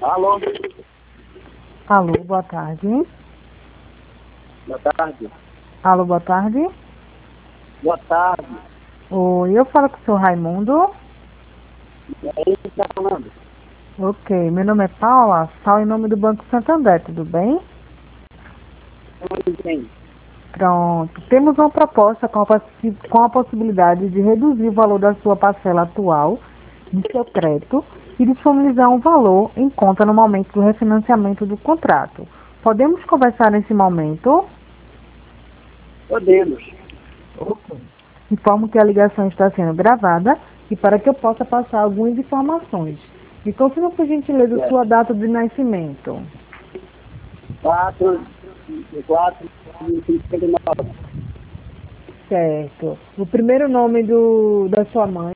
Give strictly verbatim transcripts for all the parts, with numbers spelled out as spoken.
Alô? Alô, boa tarde. Boa tarde. Alô, boa tarde. Boa tarde. Oi, eu falo com o senhor Raimundo. E aí, quem está falando? Ok, meu nome é Paula, falo em nome do Banco Santander, tudo bem? Tudo bem. Pronto, temos uma proposta com a, possi- com a possibilidade de reduzir o valor da sua parcela atual do seu crédito e disponibilizar um valor em conta no momento do refinanciamento do contrato. Podemos conversar nesse momento? Podemos. Ok. Informo que a ligação está sendo gravada e para que eu possa passar algumas informações. Me confirma, por gentileza, É. sua data de nascimento. quatro, quatro, cinquenta e nove. Certo. O primeiro nome do, da sua mãe.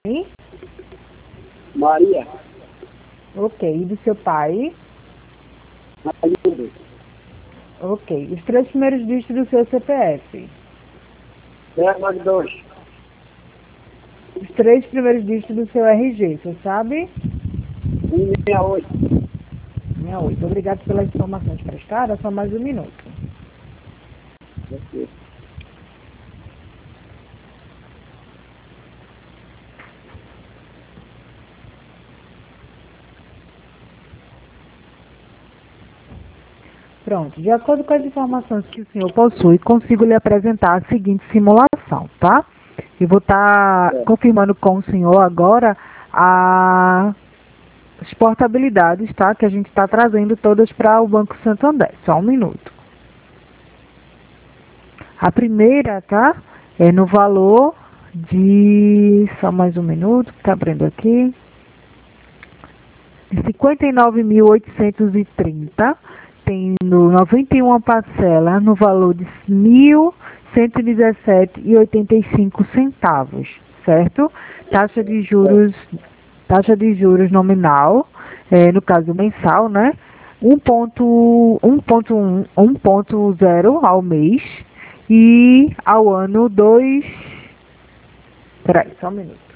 Maria. Ok. E do seu pai. Maria. Ok. Os três primeiros dígitos do seu C P F. zero dois. Os três primeiros dígitos do seu R G, você sabe? cento e sessenta e oito. sessenta e oito. Obrigado pelas informações prestadas. Só mais um minuto. Ok. Pronto, de acordo com as informações que o senhor possui, consigo lhe apresentar a seguinte simulação, tá? Eu vou estar É. confirmando com o senhor agora a- as portabilidades, tá? Que a gente está trazendo todas para o Banco Santander. Só um minuto. A primeira, tá? É no valor de... Só mais um minuto, que tá abrindo aqui. De cinquenta e nove mil oitocentos e trinta, tendo noventa e uma parcelas no valor de mil cento e dezessete reais e oitenta e cinco centavos, certo? Taxa de juros, taxa de juros nominal, é, no caso mensal, né? um ponto zero ao mês e ao ano dois. Peraí, só um minuto.